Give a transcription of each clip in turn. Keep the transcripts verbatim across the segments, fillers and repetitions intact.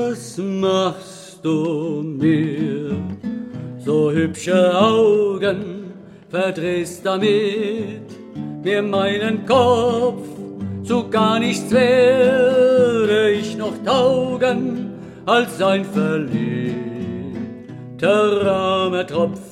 Was machst du mir? So hübsche Augen verdrehst damit, mir meinen Kopf zu gar nichts werde ich noch taugen als ein verliebter armer Tropf.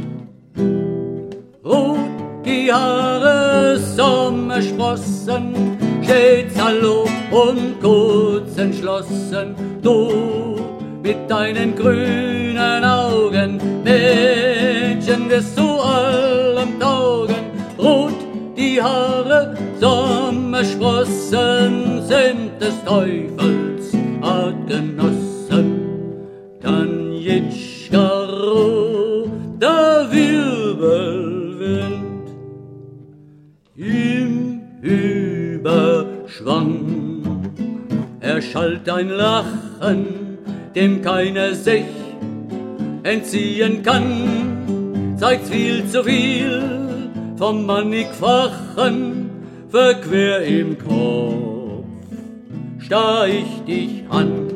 Rot die Haare, Sommersprossen, stets Hallo und kurz entschlossen, du mit deinen grünen Augen, Mädchen wirst du allem taugen. Rot die Haare, Sommersprossen, sind des Teufels Artgenossen. Tanjitschka, roter Wirbelwind im Überschwang erschallt ein Lachen, dem keiner sich entziehen kann, zeigt viel zu viel vom mannigfachen verquer im Kopf, starr ich dich an.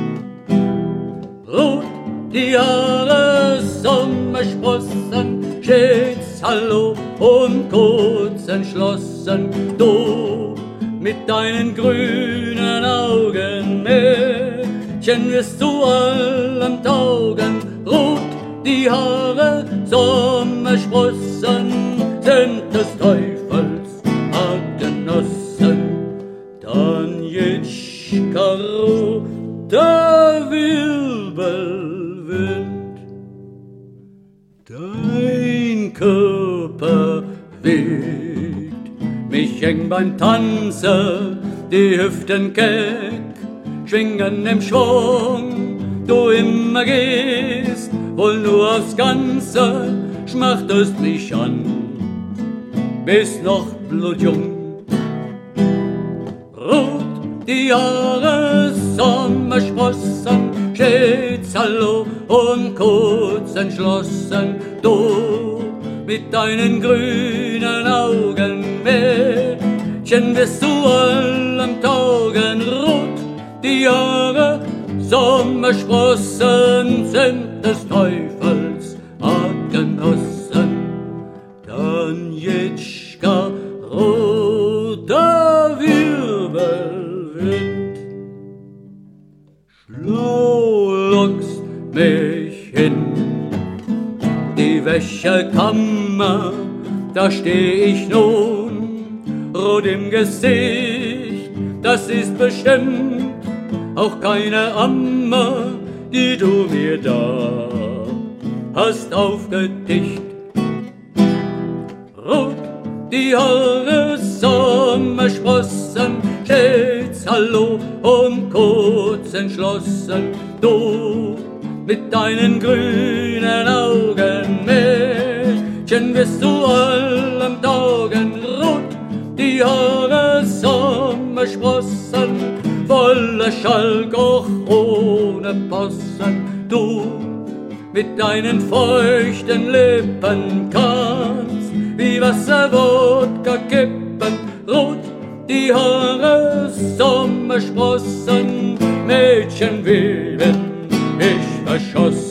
Rot die Haare, Sommersprossen, stets Hallo und kurz entschlossen, du mit deinen grünen Augen, Mädchen wirst du allem taugen. Rot die Haare, Sommersprossen, sind des Teufels Artgenossen. Tanjitschka, roter Wirbelwind, dein Körper weht mich eng beim Tanze, die Hüften keck schwingen im Schwung, du immer gehst wohl nur aufs Ganze, schmachtest mich an, bist noch blutjung. Rot die Haare, Sommersprossen, stets Hallo und kurz entschlossen, du mit deinen grünen Augen, Mädchen wirst du allem taugen. Rot die Haare, Sommersprossen, sind des Teufels Artgenossen. Tanjitschka, roter Wirbelwind, schlau lockst mich hin die Wäschekammer, da steh ich nun, rot im Gesicht, das ist bestimmt auch keine Amme, die du mir da hast aufgetischt. Rot die Haare, Sommersprossen, stets Hallo und kurz entschlossen, du mit deinen grünen Augen, Mädchen wirst du allem taugen. Rot die Haare, Sommersprossen, voller Schalk, auch ohne Possen, du mit deinen feuchten Lippen kannst wie Wasser Wodka kippen. Rot die Haare, Sommersprossen, Mädchen werden ich verschossen.